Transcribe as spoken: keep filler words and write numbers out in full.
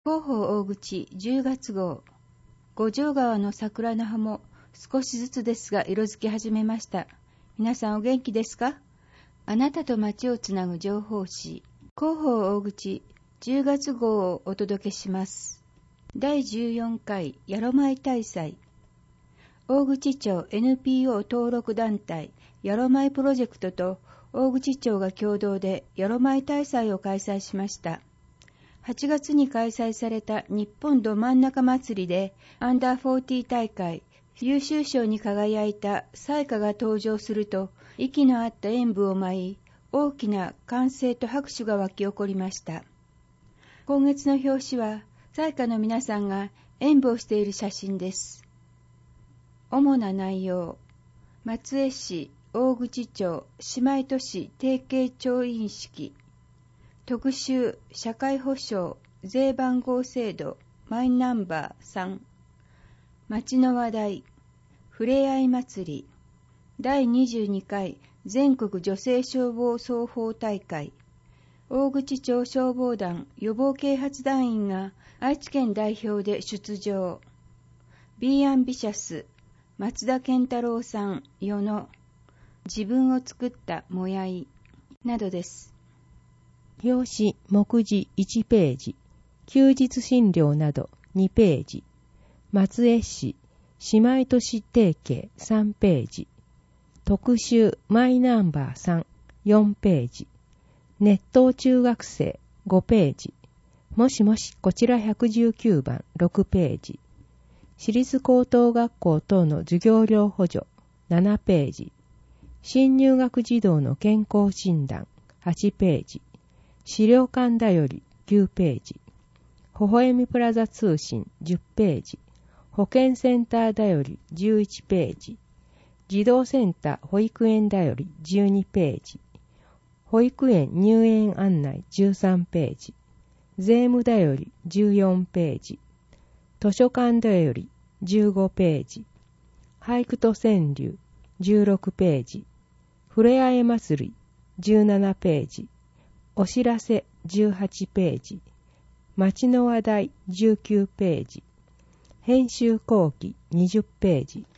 広報大口じゅうがつ号。五条川の桜の葉も少しずつですが色づき始めました。皆さんお元気ですか？あなたと街をつなぐ情報誌、広報大口じゅうがつ号をお届けします。だいじゅうよんかいヤロマイ大祭。大口町 エヌピーオー 登録団体ヤロマイプロジェクトと大口町が共同でヤロマイ大祭を開催しました。はちがつに開催された日本ど真ん中祭りでアンダーフォーティー大会優秀賞に輝いた彩花が登場すると息の合った演舞を舞い、大きな歓声と拍手が沸き起こりました。今月の表紙は彩花の皆さんが演舞をしている写真です。主な内容、松江市大口町姉妹都市提携調印式、特集社会保障税番号制度マイナンバーさん、町の話題、ふれあい祭り、だいにじゅうにかい全国女性消防双方大会、大口町消防団予防啓発団員が愛知県代表で出場、ビーアンビシャス松田健太郎さん世の自分を作ったもやいなどです。 表紙目次いちページ、休日診療などにページ、松江市姉妹都市提携さんページ、特集マイナンバーさんよんページ、熱湯中学生ごページ、もしもしこちらひゃくじゅうきゅうばんろくページ、私立高等学校等の授業料補助ななページ、新入学児童の健康診断はちページ、資料館だよりきゅうページ、微笑みプラザ通信じゅっページ、保健センターだよりじゅういちページ、児童センター保育園だよりじゅうにページ、保育園入園案内じゅうさんページ、税務だよりじゅうよんページ、図書館だよりじゅうごページ、俳句と川柳じゅうろくページ、ふれあい祭りじゅうななページ、お知らせじゅうはちページ、町の話題じゅうきゅうページ、編集後期にじゅっページ、